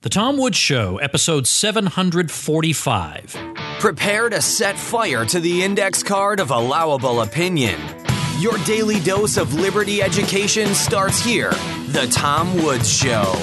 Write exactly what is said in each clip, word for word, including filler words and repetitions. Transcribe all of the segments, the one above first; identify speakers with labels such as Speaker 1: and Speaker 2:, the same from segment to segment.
Speaker 1: The Tom Woods Show, episode seven forty-five.
Speaker 2: Prepare to set fire to the index card of allowable opinion. Your daily dose of liberty education starts here. The Tom Woods Show.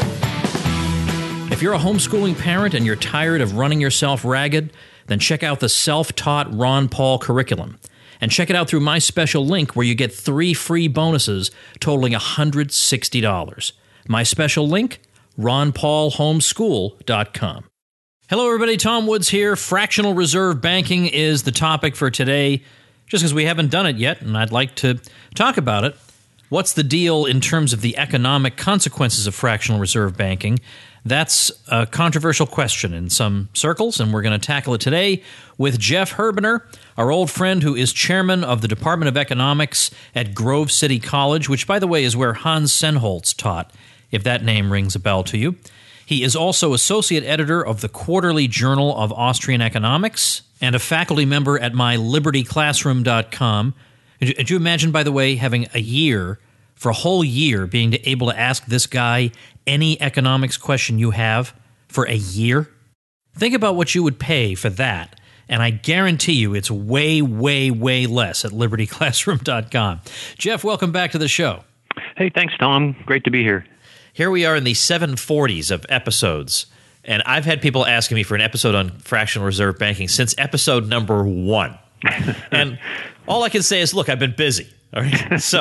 Speaker 1: If you're a homeschooling parent and you're tired of running yourself ragged, then check out the self-taught Ron Paul curriculum. And check it out through my special link where you get three free bonuses totaling one hundred sixty dollars. My special link? ron paul homeschool dot com. Hello, everybody. Tom Woods here. Fractional reserve banking is the topic for today, just because we haven't done it yet, and I'd like to talk about it. What's the deal in terms of the economic consequences of fractional reserve banking? That's a controversial question in some circles, and we're going to tackle it today with Jeff Herbener, our old friend who is chairman of the Department of Economics at Grove City College, which, by the way, is where Hans Sennholz taught, if that name rings a bell to you. He is also associate editor of the Quarterly Journal of Austrian Economics and a faculty member at my liberty classroom dot com. Could you imagine, by the way, having a year, for a whole year, being able to ask this guy any economics question you have for a year? Think about what you would pay for that, and I guarantee you it's way, way, way less at liberty classroom dot com. Jeff, welcome back to the show.
Speaker 3: Hey, thanks, Tom. Great to be here.
Speaker 1: Here we are in the seven forties of episodes, and I've had people asking me for an episode on fractional reserve banking since episode number one. And all I can say is, look, I've been busy. All right? So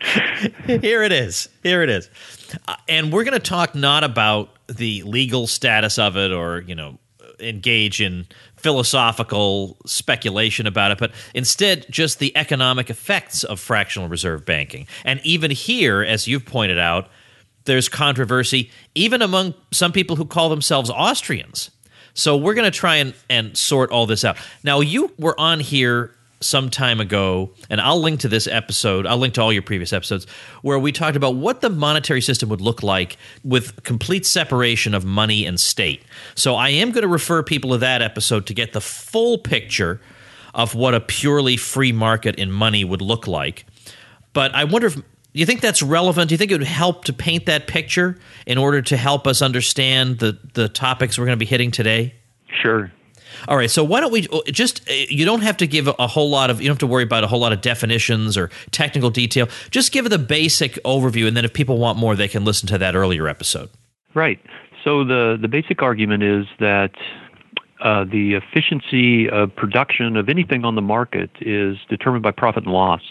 Speaker 1: here it is. Here it is. Uh, and we're going to talk not about the legal status of it or, you know, engage in philosophical speculation about it, but instead just the economic effects of fractional reserve banking. And even here, as you've pointed out, there's controversy even among some people who call themselves Austrians. So we're going to try and, and sort all this out. Now, you were on here some time ago, and I'll link to this episode. I'll link to all your previous episodes, where we talked about what the monetary system would look like with complete separation of money and state. So I am going to refer people to that episode to get the full picture of what a purely free market in money would look like. But I wonder if Do you think that's relevant? Do you think it would help to paint that picture in order to help us understand the, the topics we're going to be hitting today?
Speaker 3: Sure.
Speaker 1: All right. So why don't we just – you don't have to give a whole lot of – you don't have to worry about a whole lot of definitions or technical detail. Just give the basic overview, and then if people want more, they can listen to that earlier episode.
Speaker 3: Right. So the, the basic argument is that uh, the efficiency of production of anything on the market is determined by profit and loss.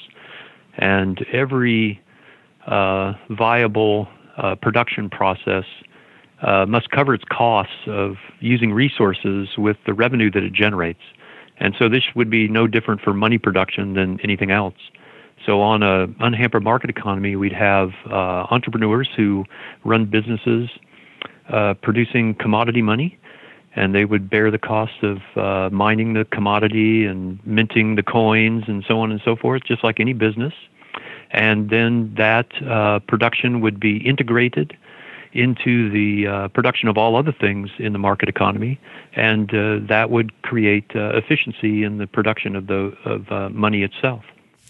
Speaker 3: And every uh, viable uh, production process uh, must cover its costs of using resources with the revenue that it generates. And so this would be no different for money production than anything else. So on an unhampered market economy, we'd have uh, entrepreneurs who run businesses uh, producing commodity money, and they would bear the cost of uh, mining the commodity and minting the coins and so on and so forth, just like any business. And then that uh, production would be integrated into the uh, production of all other things in the market economy, and uh, that would create uh, efficiency in the production of the of uh, money itself.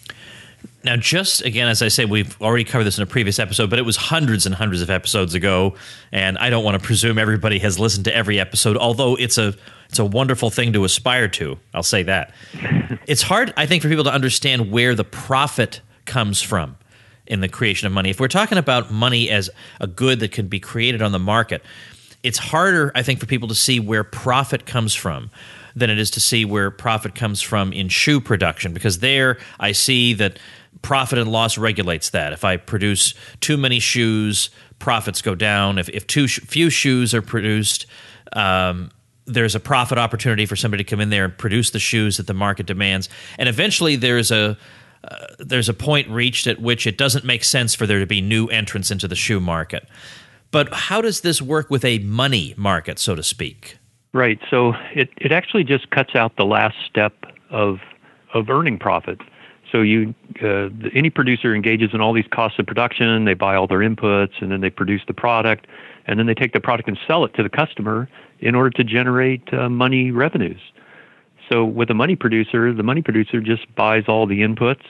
Speaker 1: Now, just again, as I say, we've already covered this in a previous episode, but it was hundreds and hundreds of episodes ago, and I don't want to presume everybody has listened to every episode, although it's a it's a wonderful thing to aspire to. I'll say that. It's hard, I think, for people to understand where the profit comes from in the creation of money. If we're talking about money as a good that can be created on the market, it's harder, I think, for people to see where profit comes from than it is to see where profit comes from in shoe production, because there I see that profit and loss regulates that. If I produce too many shoes, profits go down. If, if too sh- few shoes are produced, um, there's a profit opportunity for somebody to come in there and produce the shoes that the market demands. And eventually there's a uh, there's a point reached at which it doesn't make sense for there to be new entrants into the shoe market. But how does this work with a money market, so to speak?
Speaker 3: Right. So it, it actually just cuts out the last step of of earning profit. So you uh, any producer engages in all these costs of production, they buy all their inputs, and then they produce the product, and then they take the product and sell it to the customer in order to generate uh, money revenues. So with a money producer, the money producer just buys all the inputs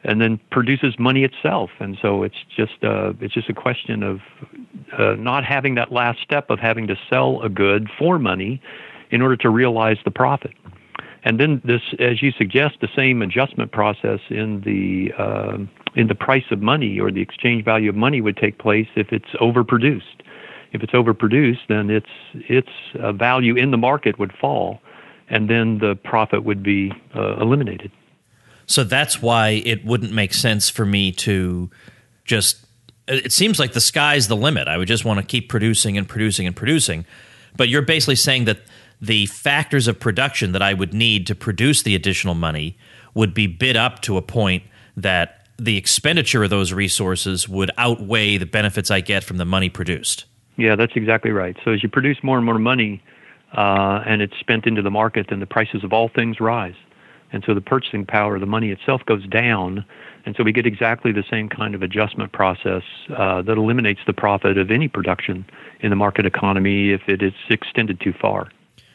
Speaker 3: and then produces money itself. And so it's just uh, it's just a question of uh, not having that last step of having to sell a good for money in order to realize the profit. And then this, as you suggest, the same adjustment process in the uh, in the price of money or the exchange value of money would take place if it's overproduced. If it's overproduced, then its its uh, value in the market would fall, and then the profit would be uh, eliminated.
Speaker 1: So that's why it wouldn't make sense for me to just – it seems like the sky's the limit. I would just want to keep producing and producing and producing. But you're basically saying that the factors of production that I would need to produce the additional money would be bid up to a point that the expenditure of those resources would outweigh the benefits I get from the money produced.
Speaker 3: Yeah, that's exactly right. So as you produce more and more money uh, and it's spent into the market, then the prices of all things rise. And so the purchasing power of the money itself goes down. And so we get exactly the same kind of adjustment process uh, that eliminates the profit of any production in the market economy if it is extended too far.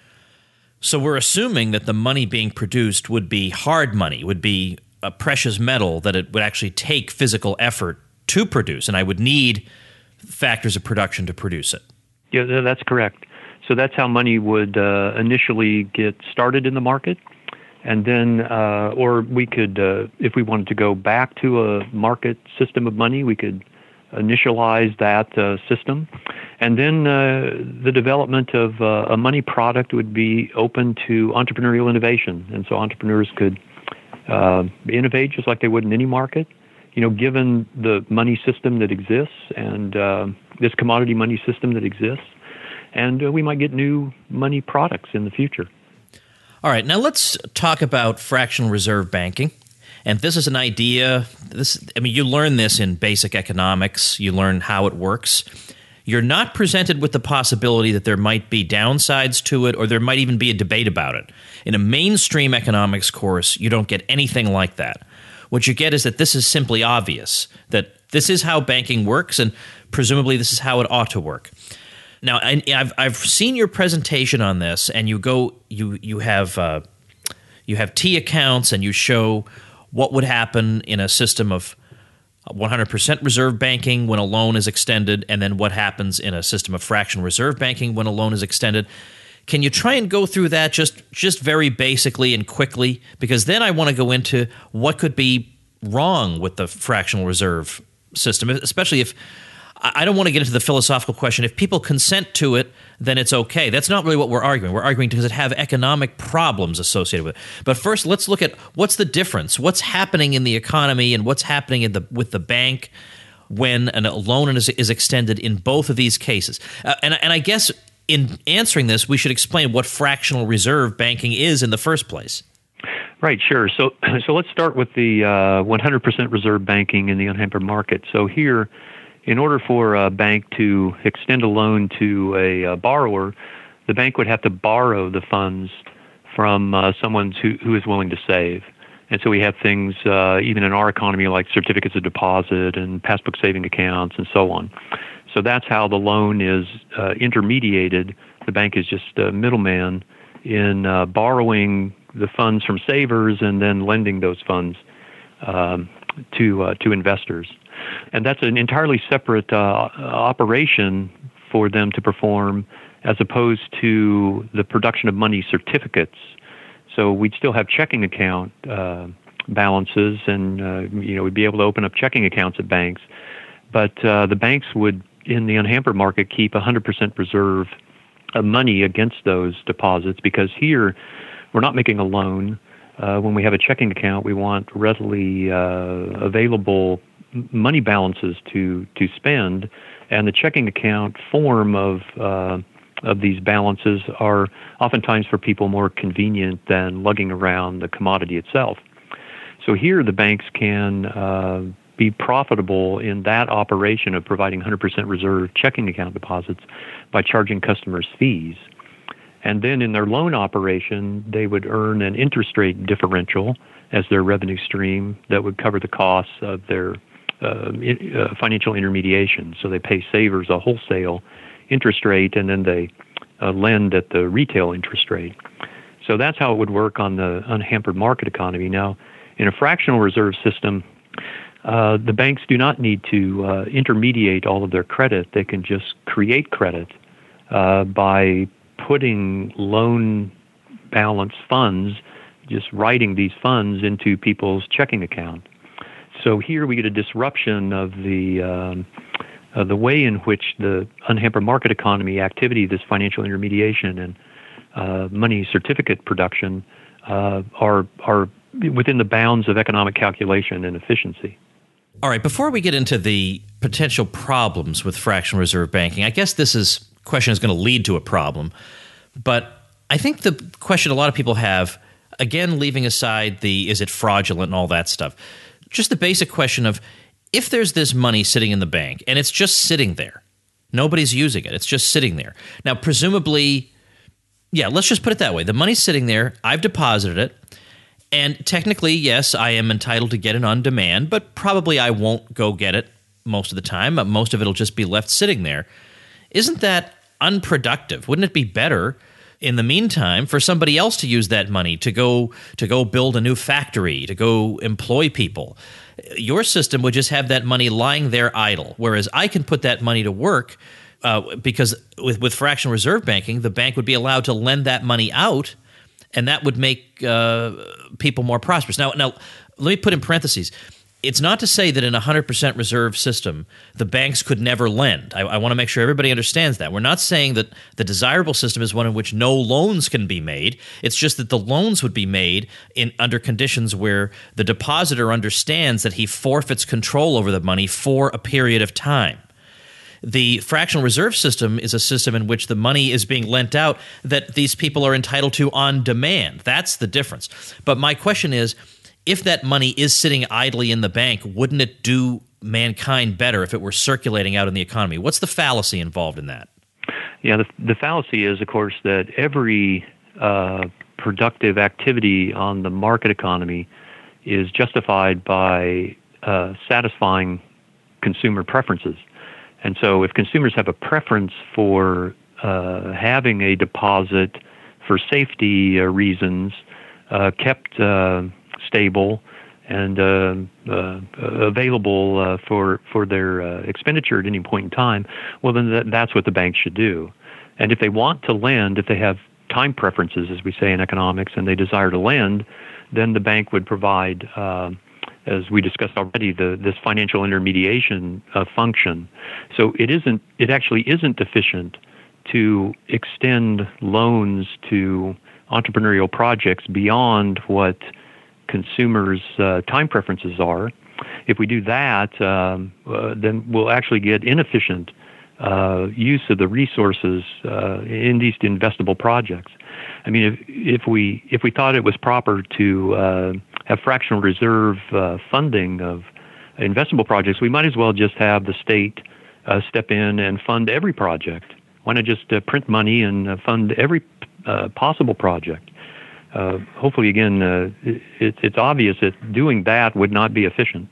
Speaker 1: So we're assuming that the money being produced would be hard money, would be a precious metal that it would actually take physical effort to produce, and I would need factors of production to produce it.
Speaker 3: Yeah, that's correct. So that's how money would uh, initially get started in the market. And then, uh, or we could, uh, if we wanted to go back to a market system of money, we could initialize that uh, system. And then uh, the development of uh, a money product would be open to entrepreneurial innovation. And so entrepreneurs could uh, innovate just like they would in any market, you know, given the money system that exists and uh, this commodity money system that exists. And uh, we might get new money products in the future.
Speaker 1: All right, now let's talk about fractional reserve banking. And this is an idea, this I mean, you learn this in basic economics, you learn how it works. You're not presented with the possibility that there might be downsides to it or there might even be a debate about it. In a mainstream economics course, you don't get anything like that. What you get is that this is simply obvious, that this is how banking works and presumably this is how it ought to work. Now, I, I've I've seen your presentation on this, and you go you you have uh, you have T accounts, and you show what would happen in a system of one hundred percent reserve banking when a loan is extended, and then what happens in a system of fractional reserve banking when a loan is extended. Can you try and go through that just just very basically and quickly? Because then I want to go into what could be wrong with the fractional reserve system, especially if I don't want to get into the philosophical question. If people consent to it, then it's okay. That's not really what we're arguing. We're arguing because it have economic problems associated with it. But first, let's look at what's the difference. What's happening in the economy and what's happening in the with the bank when a loan is, is extended in both of these cases. Uh, and, and I guess in answering this, we should explain what fractional reserve banking is in the first place.
Speaker 3: Right, sure. So, so let's start with the uh, one hundred percent reserve banking in the unhampered market. So here, in order for a bank to extend a loan to a, a borrower, the bank would have to borrow the funds from uh, someone who, who is willing to save. And so we have things, uh, even in our economy, like certificates of deposit and passbook saving accounts and so on. So that's how the loan is uh, intermediated. The bank is just a middleman in uh, borrowing the funds from savers and then lending those funds um, to uh, to investors. And that's an entirely separate uh, operation for them to perform as opposed to the production of money certificates. So we'd still have checking account uh, balances and, uh, you know, we'd be able to open up checking accounts at banks. But uh, the banks would, in the unhampered market, keep one hundred percent reserve of money against those deposits because here we're not making a loan. Uh, when we have a checking account, we want readily uh, available money balances to to spend, and the checking account form of uh, of these balances are oftentimes for people more convenient than lugging around the commodity itself. So here the banks can uh, be profitable in that operation of providing one hundred percent reserve checking account deposits by charging customers fees. And then in their loan operation, they would earn an interest rate differential as their revenue stream that would cover the costs of their Uh, uh, financial intermediation. So they pay savers a wholesale interest rate, and then they uh, lend at the retail interest rate. So that's how it would work on the unhampered market economy. Now, in a fractional reserve system, Uh, the banks do not need to uh, intermediate all of their credit. They can just create credit uh, by putting loan balance funds, just writing these funds into people's checking account. So here we get a disruption of the um, of the way in which the unhampered market economy activity, this financial intermediation and uh, money certificate production, uh, are are within the bounds of economic calculation and efficiency.
Speaker 1: All right, before we get into the potential problems with fractional reserve banking, I guess this is question is going to lead to a problem. But I think the question a lot of people have, again, leaving aside the is it fraudulent and all that stuff, just the basic question of if there's this money sitting in the bank and it's just sitting there, nobody's using it, it's just sitting there. Now, presumably, yeah, let's just put it that way. The money's sitting there, I've deposited it, and technically, yes, I am entitled to get it on demand, but probably I won't go get it most of the time. Most of it will just be left sitting there. Isn't that unproductive? Wouldn't it be better in the meantime for somebody else to use that money to go to go build a new factory, to go employ people? Your system would just have that money lying there idle, whereas I can put that money to work uh, because with, with fractional reserve banking, the bank would be allowed to lend that money out, and that would make uh, people more prosperous. Now, now, let me put in parentheses. It's not to say that in a one hundred percent reserve system, the banks could never lend. I, I want to make sure everybody understands that. We're not saying that the desirable system is one in which no loans can be made. It's just that the loans would be made in under conditions where the depositor understands that he forfeits control over the money for a period of time. The fractional reserve system is a system in which the money is being lent out that these people are entitled to on demand. That's the difference. But my question is, if that money is sitting idly in the bank, wouldn't it do mankind better if it were circulating out in the economy? What's the fallacy involved in that?
Speaker 3: Yeah, the, the fallacy is, of course, that every uh, productive activity on the market economy is justified by uh, satisfying consumer preferences. And so if consumers have a preference for uh, having a deposit for safety uh, reasons uh, kept uh, stable and uh, uh, available uh, for for their uh, expenditure at any point in time, well, then that, that's what the banks should do. And if they want to lend, if they have time preferences, as we say in economics, and they desire to lend, then the bank would provide, uh, as we discussed already, the, this financial intermediation uh, function. So it isn't. It actually isn't efficient to extend loans to entrepreneurial projects beyond what consumers' uh, time preferences are. If we do that, um, uh, then we'll actually get inefficient uh, use of the resources uh, in these investable projects. I mean, if, if we if we thought it was proper to uh, have fractional reserve uh, funding of investable projects, we might as well just have the state uh, step in and fund every project. Why not just uh, print money and uh, fund every uh, possible project? Uh, hopefully, again, uh, it, it's obvious that doing that would not be efficient.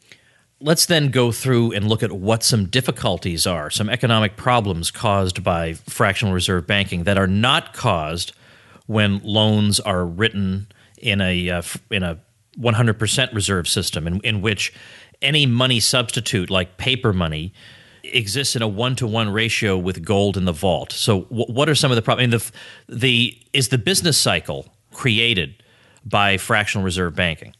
Speaker 1: Let's then go through and look at what some difficulties are, some economic problems caused by fractional reserve banking that are not caused when loans are written in a uh, in a one hundred percent reserve system, in, in which any money substitute, like paper money, exists in a one-to-one ratio with gold in the vault. So, w- what are some of the problems? I mean, the the is the business cycle created by fractional reserve banking?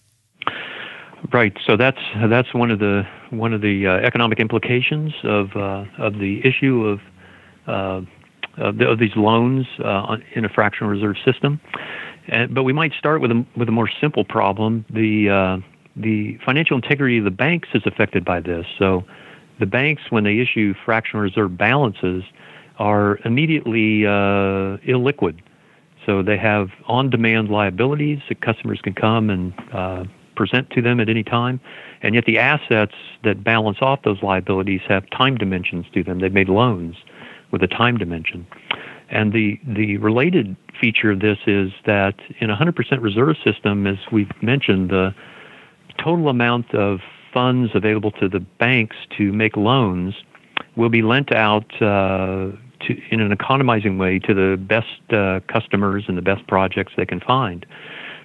Speaker 3: Right. So that's that's one of the one of the uh, economic implications of uh, of the issue of uh, of, the, of these loans uh, in a fractional reserve system. And, but we might start with a with a more simple problem. The uh, the financial integrity of the banks is affected by this. So the banks, when they issue fractional reserve balances, are immediately uh, illiquid. So they have on-demand liabilities that customers can come and uh, present to them at any time, and yet the assets that balance off those liabilities have time dimensions to them. They've made loans with a time dimension. And the, the related feature of this is that in a one hundred percent reserve system, as we've mentioned, the total amount of funds available to the banks to make loans will be lent out uh, to, in an economizing way to the best uh, customers and the best projects they can find.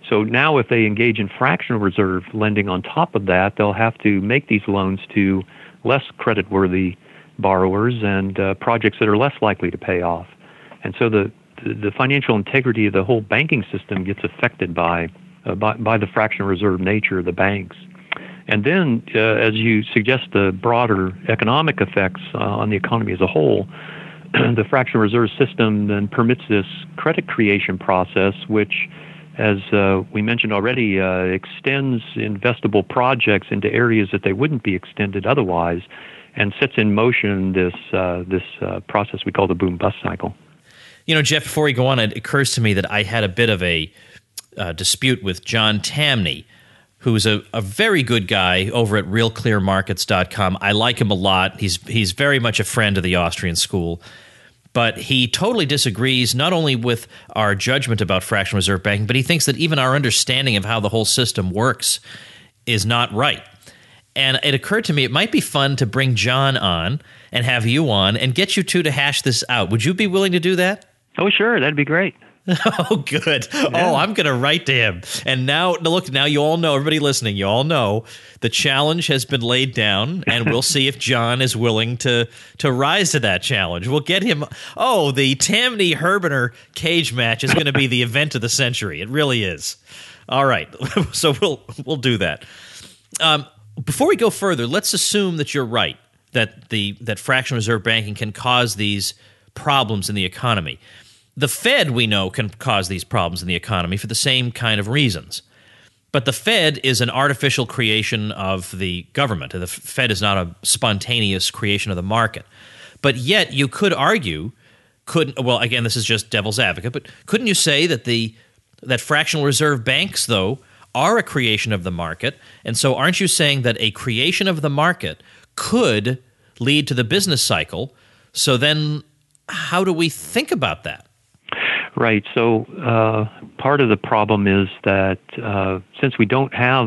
Speaker 3: So now if they engage in fractional reserve lending on top of that, they'll have to make these loans to less creditworthy borrowers and uh, projects that are less likely to pay off. And so the, the, the financial integrity of the whole banking system gets affected by, uh, by, by the fractional reserve nature of the banks. And then, uh, as you suggest, the broader economic effects uh, on the economy as a whole, the fractional reserve system then permits this credit creation process, which, as uh, we mentioned already, uh, extends investable projects into areas that they wouldn't be extended otherwise, and sets in motion this uh, this uh, process we call the boom-bust cycle.
Speaker 1: You know, Jeff, before we go on, it occurs to me that I had a bit of a uh, dispute with John Tamny, who's a, a very good guy over at real clear markets dot com. I like him a lot. He's he's very much a friend of the Austrian school. But he totally disagrees not only with our judgment about fractional reserve banking, but he thinks that even our understanding of how the whole system works is not right. And it occurred to me it might be fun to bring John on and have you on and get you two to hash this out. Would you be willing to do that?
Speaker 3: Oh, sure. That'd be great.
Speaker 1: Oh, good. Yeah. Oh, I'm going to write to him. And now, look, now you all know, everybody listening, you all know the challenge has been laid down, and we'll see if John is willing to to rise to that challenge. We'll get him. Oh, the Tamny Herbener cage match is going to be the event of the century. It really is. All right. So we'll we'll do that. Um, before we go further, let's assume that you're right, that the that fractional reserve banking can cause these problems in the economy. The Fed, we know, can cause these problems in the economy for the same kind of reasons. But the Fed is an artificial creation of the government. The Fed is not a spontaneous creation of the market. But yet you could argue, couldn't well, again, this is just devil's advocate, but couldn't you say that the that fractional reserve banks, though, are a creation of the market? And so aren't you saying that a creation of the market could lead to the business cycle? So then how do we think about that?
Speaker 3: Right. So uh, part of the problem is that uh, since we don't have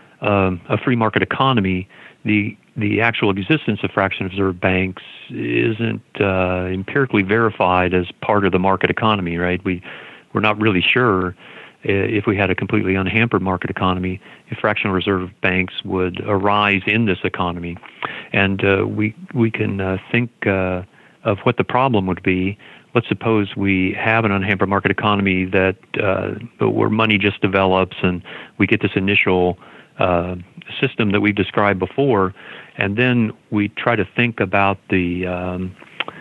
Speaker 3: um, a free market economy, the the actual existence of fractional reserve banks isn't uh, empirically verified as part of the market economy. Right. We we're not really sure if we had a completely unhampered market economy if fractional reserve banks would arise in this economy, and uh, we we can uh, think uh, of what the problem would be. Let's suppose we have an unhampered market economy that uh, where money just develops and we get this initial uh, system that we've described before, and then we try to think about the um,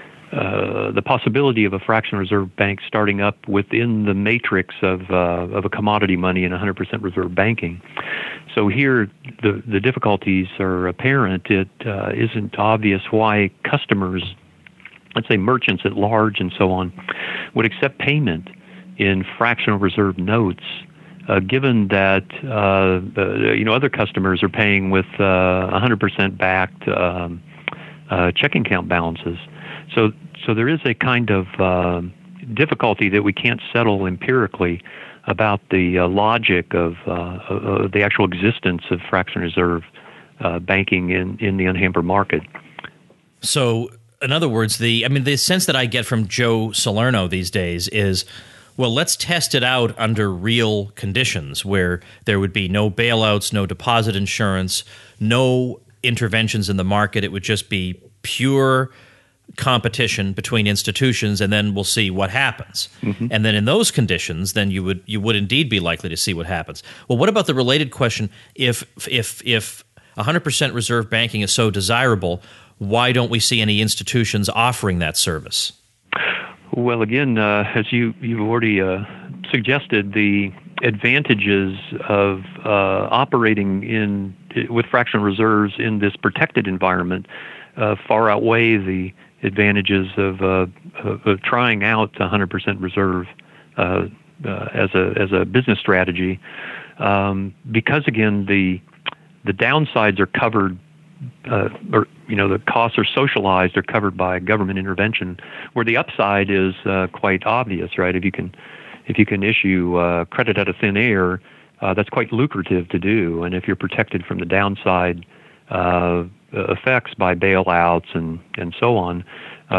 Speaker 3: uh, the possibility of a fractional reserve bank starting up within the matrix of uh, of a commodity money and one hundred percent reserve banking. So here, the the difficulties are apparent. It uh, isn't obvious why customers, let's say merchants at large and so on, would accept payment in fractional reserve notes, uh, given that uh, uh, you know other customers are paying with uh, one hundred percent backed um, uh, checking account balances. So, so there is a kind of uh, difficulty that we can't settle empirically about the uh, logic of, uh, of the actual existence of fractional reserve uh, banking in, in the unhampered market.
Speaker 1: So, in other words, the I mean, the sense that I get from Joe Salerno these days is, well, let's test it out under real conditions where there would be no bailouts, no deposit insurance, no interventions in the market. It would just be pure competition between institutions, and then we'll see what happens. Mm-hmm. And then in those conditions, then you would you would indeed be likely to see what happens. Well, what about the related question? If if if one hundred percent reserve banking is so desirable, why don't we see any institutions offering that service?
Speaker 3: Well, again, uh, as you, you've already uh, suggested, the advantages of uh, operating in with fractional reserves in this protected environment uh, far outweigh the advantages of, uh, of, of trying out one hundred percent reserve uh, uh, as a as a business strategy, um, because again the the downsides are covered. Uh, or you know the costs are socialized or covered by government intervention, where the upside is uh, quite obvious, right? If you can, if you can issue uh, credit out of thin air, uh, that's quite lucrative to do. And if you're protected from the downside uh, effects by bailouts and and so on, uh,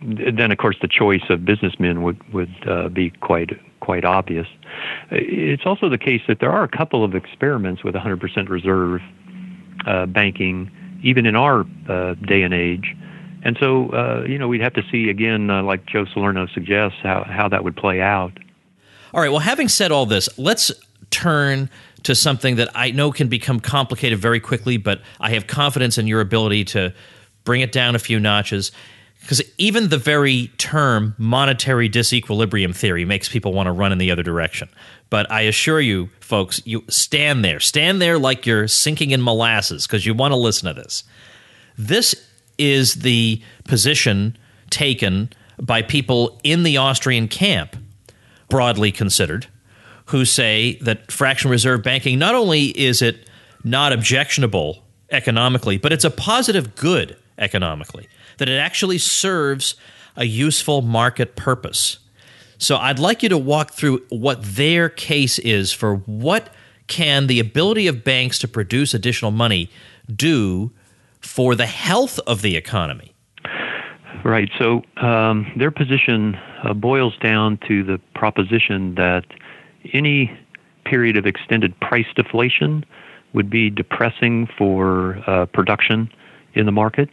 Speaker 3: then of course the choice of businessmen would would uh, be quite quite obvious. It's also the case that there are a couple of experiments with one hundred percent reserve uh, banking, even in our uh, day and age. And so, uh, you know, we'd have to see again, uh, like Joe Salerno suggests, how, how that would play out.
Speaker 1: All right. Well, having said all this, let's turn to something that I know can become complicated very quickly, but I have confidence in your ability to bring it down a few notches. Because even the very term monetary disequilibrium theory makes people want to run in the other direction. But I assure you, folks, you stand there. Stand there like you're sinking in molasses because you want to listen to this. This is the position taken by people in the Austrian camp, broadly considered, who say that fractional reserve banking, not only is it not objectionable economically, but it's a positive good economically, that it actually serves a useful market purpose. So I'd like you to walk through what their case is for what can the ability of banks to produce additional money do for the health of the economy.
Speaker 3: Right. So um, their position uh, boils down to the proposition that any period of extended price deflation would be depressing for uh, production in the market.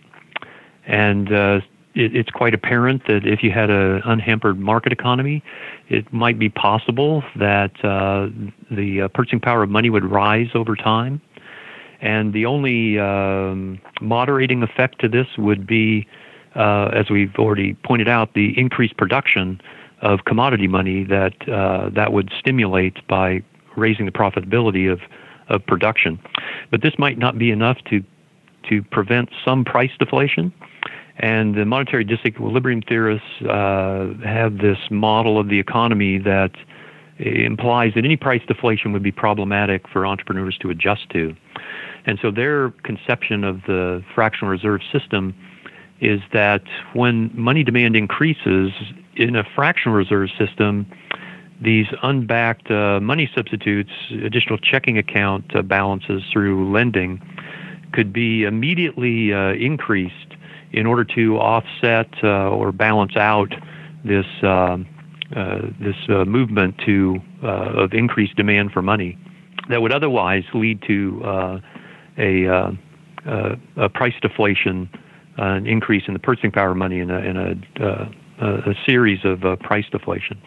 Speaker 3: And uh, it, it's quite apparent that if you had an unhampered market economy, it might be possible that uh, the uh, purchasing power of money would rise over time. And the only um, moderating effect to this would be, uh, as we've already pointed out, the increased production of commodity money that uh, that would stimulate by raising the profitability of, of production. But this might not be enough to to prevent some price deflation. And the monetary disequilibrium theorists uh, have this model of the economy that implies that any price deflation would be problematic for entrepreneurs to adjust to. And so their conception of the fractional reserve system is that when money demand increases in a fractional reserve system, these unbacked uh, money substitutes, additional checking account uh, balances through lending, could be immediately uh, increased in order to offset uh, or balance out this uh, uh, this uh, movement to uh, of increased demand for money that would otherwise lead to uh, a, uh, uh, a price deflation, uh, an increase in the purchasing power of money, and a, and a, uh, a series of uh, price deflation.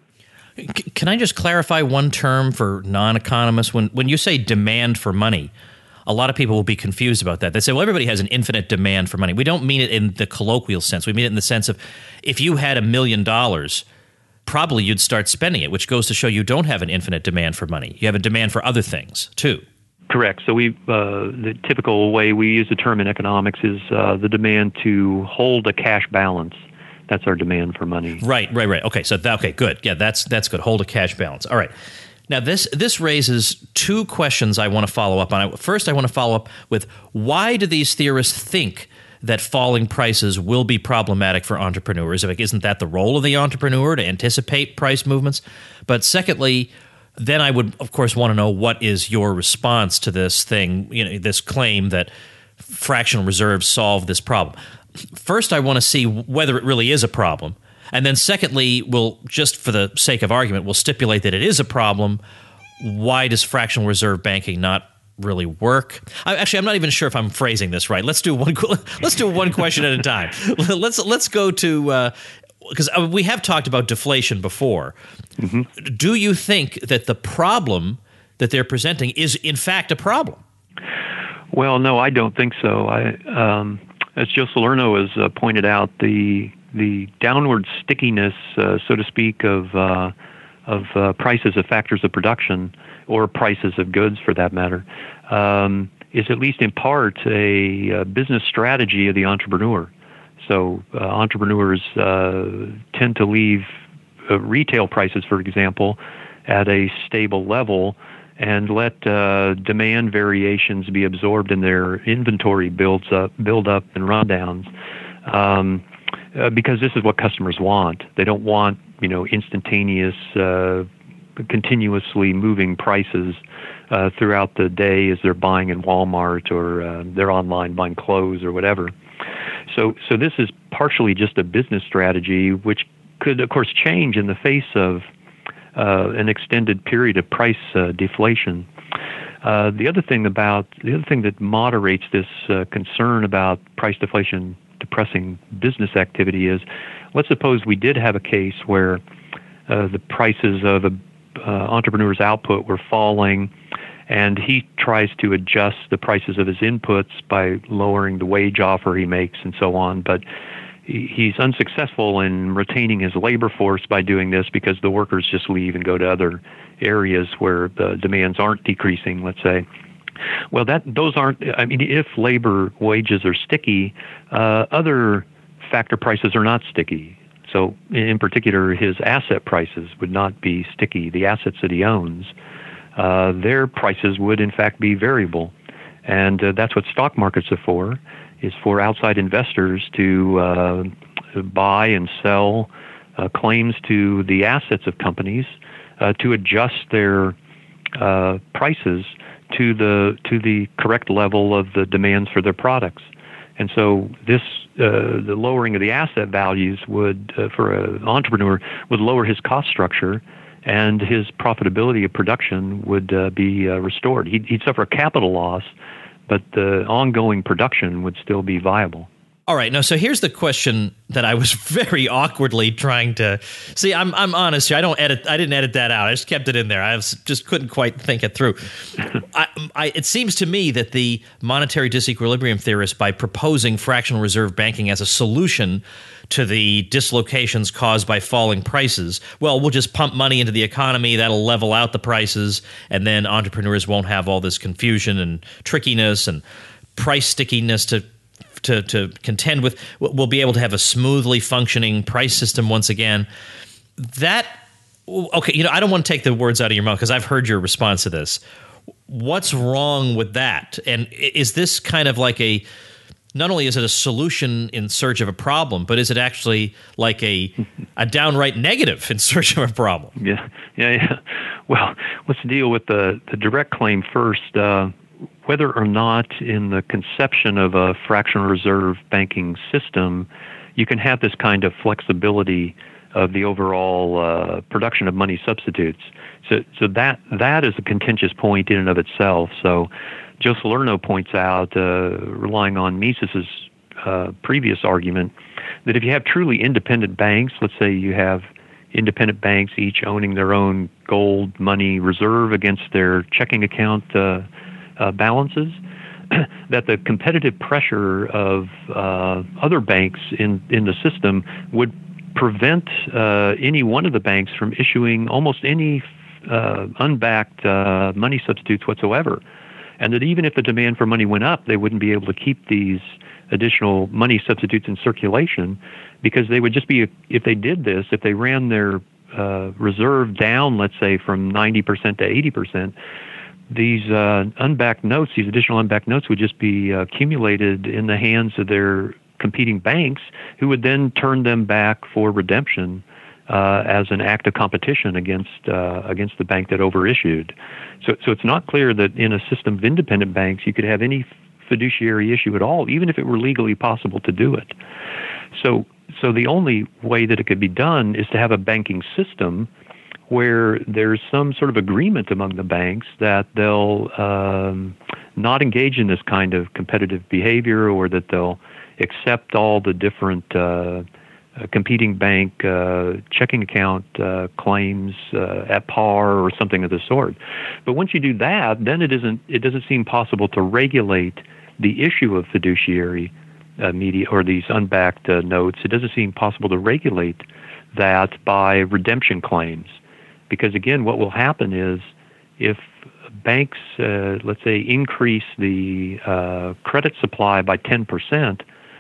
Speaker 1: Can I just clarify one term for non-economists? When when you say demand for money, a lot of people will be confused about that. They say, well, everybody has an infinite demand for money. We don't mean it in the colloquial sense. We mean it in the sense of if you had a million dollars, probably you'd start spending it, which goes to show you don't have an infinite demand for money. You have a demand for other things, too.
Speaker 3: Correct. So we, uh, the typical way we use the term in economics is uh, the demand to hold a cash balance. That's our demand for money.
Speaker 1: Right, right, right. Okay, so that, okay, good. Yeah, that's that's good. Hold a cash balance. All right. Now, this this raises two questions I want to follow up on. First, I want to follow up with why do these theorists think that falling prices will be problematic for entrepreneurs? Isn't that the role of the entrepreneur, to anticipate price movements? But secondly, then I would, of course, want to know what is your response to this thing, you know, this claim that fractional reserves solve this problem. First, I want to see whether it really is a problem. And then secondly, we'll, just for the sake of argument, we'll stipulate that it is a problem. Why does fractional reserve banking not really work? I, actually, I'm not even sure if I'm phrasing this right. Let's do one. Let's do one question at a time. Let's let's go to because uh, we have talked about deflation before. Mm-hmm. Do you think that the problem that they're presenting is in fact a problem?
Speaker 3: Well, no, I don't think so. I, um, as Joe Salerno has uh, pointed out, the the downward stickiness, uh, so to speak, of uh, of uh, prices of factors of production, or prices of goods for that matter, um, is at least in part a, a business strategy of the entrepreneur. So uh, entrepreneurs uh, tend to leave uh, retail prices, for example, at a stable level and let uh, demand variations be absorbed in their inventory builds up, build up and rundowns. Um, Uh, because this is what customers want. They don't want, you know, instantaneous, uh, continuously moving prices uh, throughout the day as they're buying in Walmart or uh, they're online buying clothes or whatever. So, so this is partially just a business strategy, which could, of course, change in the face of uh, an extended period of price uh, deflation. Uh, the other thing about the other thing that moderates this uh, concern about price deflation depressing business activity is, let's suppose we did have a case where uh, the prices of a uh, entrepreneur's output were falling, and he tries to adjust the prices of his inputs by lowering the wage offer he makes and so on, but he's unsuccessful in retaining his labor force by doing this because the workers just leave and go to other areas where the demands aren't decreasing, let's say. Well, that those aren't, I mean, if labor wages are sticky, uh, other factor prices are not sticky. So in particular, his asset prices would not be sticky. The assets that he owns, uh, their prices would in fact be variable. And uh, that's what stock markets are for, is for outside investors to uh, buy and sell uh, claims to the assets of companies uh, to adjust their uh, prices to the to the correct level of the demands for their products. And so this, uh, the lowering of the asset values would, uh, for an entrepreneur, would lower his cost structure, and his profitability of production would uh, be uh, restored. He'd, he'd suffer a capital loss, but the ongoing production would still be viable.
Speaker 1: All right. Now, so here's the question that I was very awkwardly trying to see. I'm I'm honest here. I don't edit. I didn't edit that out. I just kept it in there. I was, just couldn't quite think it through. I, I, it seems to me that the monetary disequilibrium theorists, by proposing fractional reserve banking as a solution to the dislocations caused by falling prices, well, we'll just pump money into the economy. That'll level out the prices, and then entrepreneurs won't have all this confusion and trickiness and price stickiness to To, to contend with. We'll be able to have a smoothly functioning price system once again. That, okay, you know, I don't want to take the words out of your mouth because I've heard your response to this. What's wrong with that? And is this kind of like a, not only is it a solution in search of a problem, but is it actually like a a downright negative in search of a problem?
Speaker 3: Yeah, yeah, yeah. Well, let's deal with the, the direct claim first. Uh, Whether or not in the conception of a fractional reserve banking system, you can have this kind of flexibility of the overall uh, production of money substitutes. So, so that that is a contentious point in and of itself. So, Joe Salerno points out, uh, relying on Mises's uh, previous argument, that if you have truly independent banks, let's say you have independent banks each owning their own gold money reserve against their checking account uh, Uh, balances, that the competitive pressure of uh, other banks in, in the system would prevent uh, any one of the banks from issuing almost any uh, unbacked uh, money substitutes whatsoever. And that even if the demand for money went up, they wouldn't be able to keep these additional money substitutes in circulation, because they would just be, if they did this, if they ran their uh, reserve down, let's say, from ninety percent to eighty percent, these uh, unbacked notes, these additional unbacked notes would just be uh, accumulated in the hands of their competing banks, who would then turn them back for redemption uh, as an act of competition against uh, against the bank that overissued. So, so it's not clear that in a system of independent banks you could have any fiduciary issue at all, even if it were legally possible to do it. So, so the only way that it could be done is to have a banking system where there's some sort of agreement among the banks that they'll um, not engage in this kind of competitive behavior, or that they'll accept all the different uh, uh, competing bank uh, checking account uh, claims uh, at par or something of the sort. But once you do that, then it isn't it doesn't seem possible to regulate the issue of fiduciary uh, media or these unbacked uh, notes. It doesn't seem possible to regulate that by redemption claims. Because, again, what will happen is if banks, uh, let's say, increase the uh, credit supply by ten percent,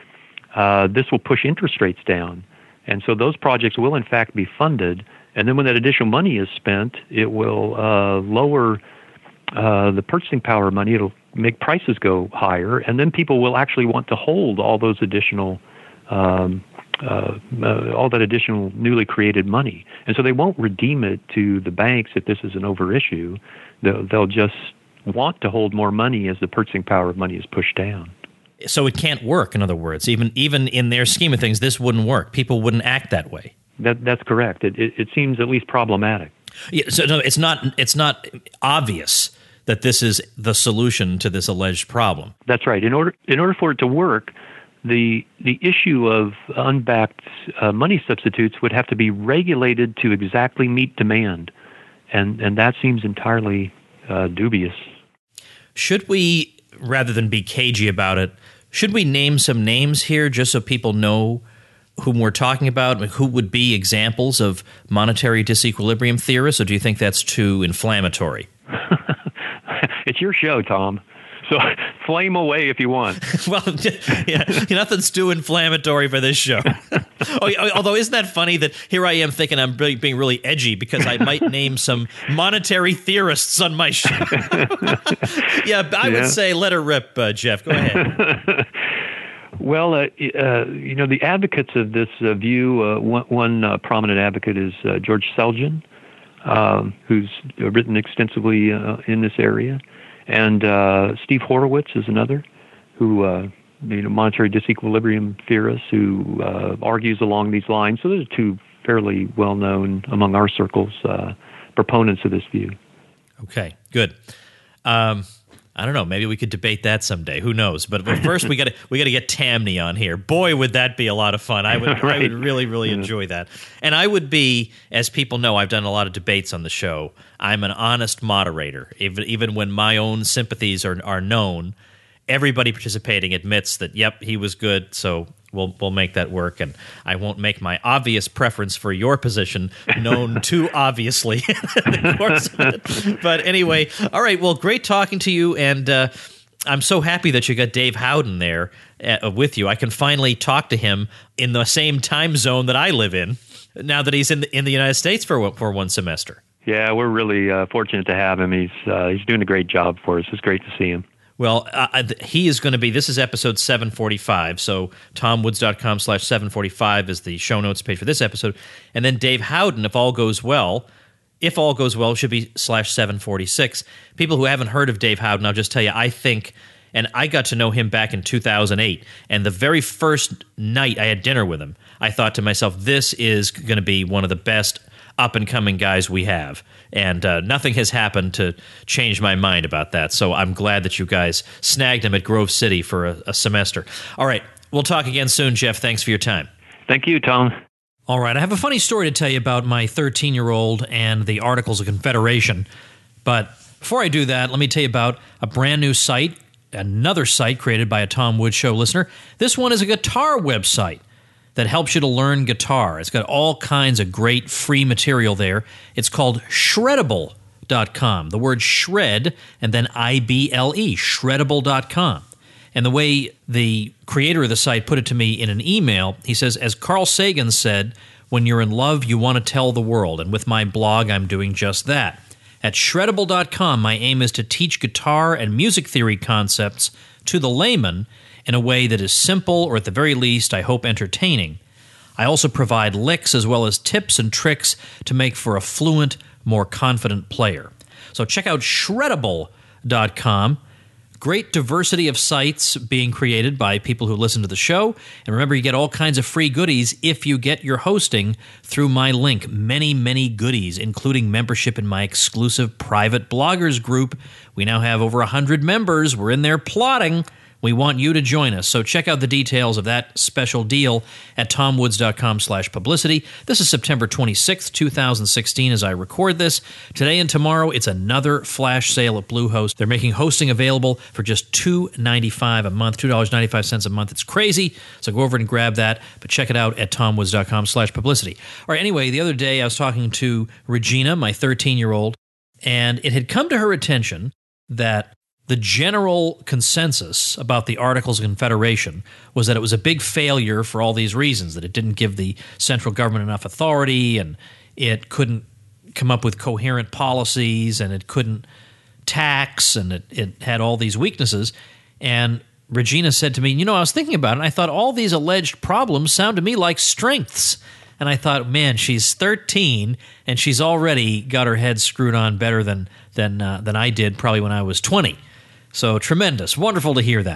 Speaker 3: uh, this will push interest rates down. And so those projects will, in fact, be funded. And then when that additional money is spent, it will uh, lower uh, the purchasing power of money. It'll make prices go higher. And then people will actually want to hold all those additional um Uh, uh, all that additional newly created money. And so they won't redeem it to the banks if this is an overissue. They'll, they'll just want to hold more money as the purchasing power of money is pushed down.
Speaker 1: So it can't work, in other words. Even even in their scheme of things, this wouldn't work. People wouldn't act that way.
Speaker 3: That That's correct. It, it, it seems at least problematic.
Speaker 1: Yeah, so no, it's not it's not obvious that this is the solution to this alleged problem.
Speaker 3: That's right. In order in order for it to work, the the issue of unbacked uh, money substitutes would have to be regulated to exactly meet demand, and and that seems entirely uh, dubious.
Speaker 1: Should we, rather than be cagey about it, should we name some names here just so people know whom we're talking about, who would be examples of monetary disequilibrium theorists, or do you think that's too inflammatory?
Speaker 3: It's your show, Tom. So flame away if you want.
Speaker 1: Well, yeah, nothing's too inflammatory for this show. Oh, although, isn't that funny that here I am thinking I'm really, being really edgy because I might name some monetary theorists on my show. yeah, I yeah. would say let her rip, uh, Jeff. Go ahead.
Speaker 3: Well, uh, uh, you know, the advocates of this uh, view, uh, one, one uh, prominent advocate is uh, George Selgin, um, who's written extensively uh, in this area. And uh, Steve Horowitz is another, who, uh, you know, monetary disequilibrium theorist who uh, argues along these lines. So those are two fairly well-known among our circles uh, proponents of this view.
Speaker 1: Okay, good. Um, I don't know. Maybe we could debate that someday. Who knows? But, but first, we got to we got to get Tammy on here. Boy, would that be a lot of fun! I would right. I would really really yeah. enjoy that. And I would be, as people know, I've done a lot of debates on the show. I'm an honest moderator. Even even when my own sympathies are are known, everybody participating admits that yep, he was good. So we'll we'll make that work. And I won't make my obvious preference for your position known too obviously in the course of it. But anyway, all right. Well, great talking to you, and uh, I'm so happy that you got Dave Howden there uh, with you. I can finally talk to him in the same time zone that I live in now that he's in the, in the United States for for one semester.
Speaker 3: Yeah, we're really uh, fortunate to have him. He's uh, he's doing a great job for us. It's great to see him.
Speaker 1: Well, uh, he is going to be, this is episode seven forty-five, so tomwoods.com slash 745 is the show notes page for this episode. And then Dave Howden, if all goes well, if all goes well, should be slash seven forty-six. People who haven't heard of Dave Howden, I'll just tell you, I think, and I got to know him back in two thousand eight, and the very first night I had dinner with him, I thought to myself, this is going to be one of the best up-and-coming guys we have. And uh, nothing has happened to change my mind about that. So I'm glad that you guys snagged him at Grove City for a, a semester. All right. We'll talk again soon, Jeff. Thanks for your time.
Speaker 3: Thank you, Tom.
Speaker 1: All right. I have a funny story to tell you about my thirteen-year-old and the Articles of Confederation. But before I do that, let me tell you about a brand new site, another site created by a Tom Woods Show listener. This one is a guitar website that helps you to learn guitar. It's got all kinds of great free material there. It's called shreddable dot com. The word shred and then I B L E, shreddable dot com. And the way the creator of the site put it to me in an email, he says, as Carl Sagan said, when you're in love, you want to tell the world. And with my blog, I'm doing just that. At shreddable dot com, my aim is to teach guitar and music theory concepts to the layman in a way that is simple, or at the very least, I hope entertaining. I also provide licks as well as tips and tricks to make for a fluent, more confident player. So check out shreddable dot com. Great diversity of sites being created by people who listen to the show. And remember, you get all kinds of free goodies if you get your hosting through my link. Many, many goodies, including membership in my exclusive private bloggers group. We now have over one hundred members. We're in there plotting. We want you to join us, so check out the details of that special deal at tomwoods.com slash publicity. This is September twenty-sixth, twenty sixteen, as I record this. Today and tomorrow, it's another flash sale at Bluehost. They're making hosting available for just two dollars and ninety-five cents a month, two dollars and ninety-five cents a month. It's crazy, so go over and grab that, but check it out at tomwoods.com slash publicity. All right, anyway, the other day I was talking to Regina, my thirteen-year-old, and it had come to her attention that the general consensus about the Articles of Confederation was that it was a big failure for all these reasons, that it didn't give the central government enough authority, and it couldn't come up with coherent policies, and it couldn't tax, and it, it had all these weaknesses. And Regina said to me, you know, I was thinking about it, and I thought all these alleged problems sound to me like strengths. And I thought, man, she's thirteen, and she's already got her head screwed on better than than uh, than I did probably when I was twenty. So tremendous. Wonderful to hear that.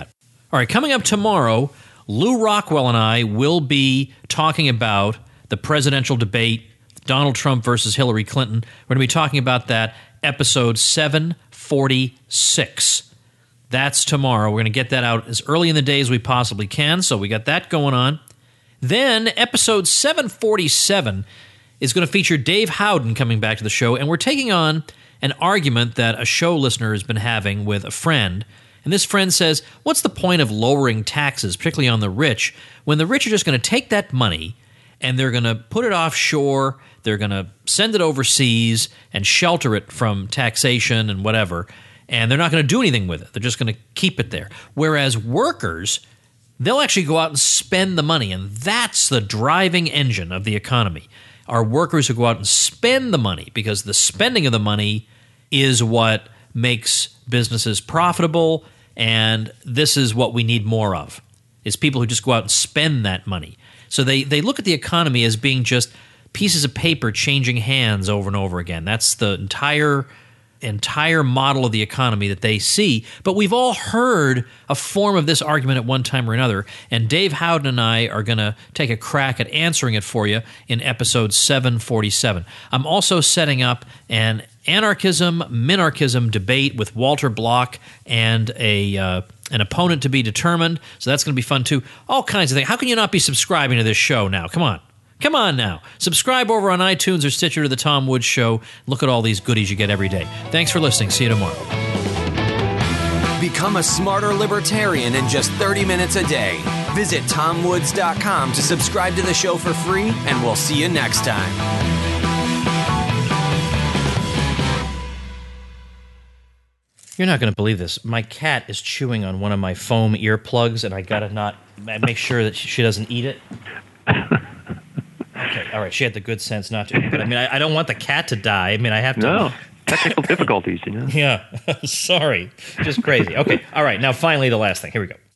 Speaker 1: All right, coming up tomorrow, Lou Rockwell and I will be talking about the presidential debate, Donald Trump versus Hillary Clinton. We're going to be talking about that, episode seven forty-six. That's tomorrow. We're going to get that out as early in the day as we possibly can, so we got that going on. Then episode seven forty-seven is going to feature Dave Howden coming back to the show, and we're taking on an argument that a show listener has been having with a friend. And this friend says, what's the point of lowering taxes, particularly on the rich, when the rich are just going to take that money and they're going to put it offshore, they're going to send it overseas and shelter it from taxation and whatever, and they're not going to do anything with it. They're just going to keep it there. Whereas workers, they'll actually go out and spend the money, and that's the driving engine of the economy, are workers who go out and spend the money, because the spending of the money is what makes businesses profitable, and this is what we need more of, is people who just go out and spend that money. So they, they look at the economy as being just pieces of paper changing hands over and over again. That's the entire entire model of the economy that they see. But we've all heard a form of this argument at one time or another, and Dave Howden and I are going to take a crack at answering it for you in episode seven forty-seven. I'm also setting up an anarchism, minarchism debate with Walter Block and a uh, an opponent to be determined, so that's going to be fun too. All kinds of things. How can you not be subscribing to this show now? Come on. Come on now. Subscribe over on iTunes or Stitcher to The Tom Woods Show. Look at all these goodies you get every day. Thanks for listening. See you tomorrow.
Speaker 2: Become a smarter libertarian in just thirty minutes a day. Visit tom woods dot com to subscribe to the show for free, and we'll see you next time.
Speaker 1: You're not going to believe this. My cat is chewing on one of my foam earplugs, and I got to not make sure that she doesn't eat it. Okay, all right. She had the good sense not to. But I mean, I, I don't want the cat to die. I mean, I have to.
Speaker 3: No, technical difficulties, you know.
Speaker 1: Yeah, sorry. Just crazy. Okay, all right. Now, finally, the last thing. Here we go.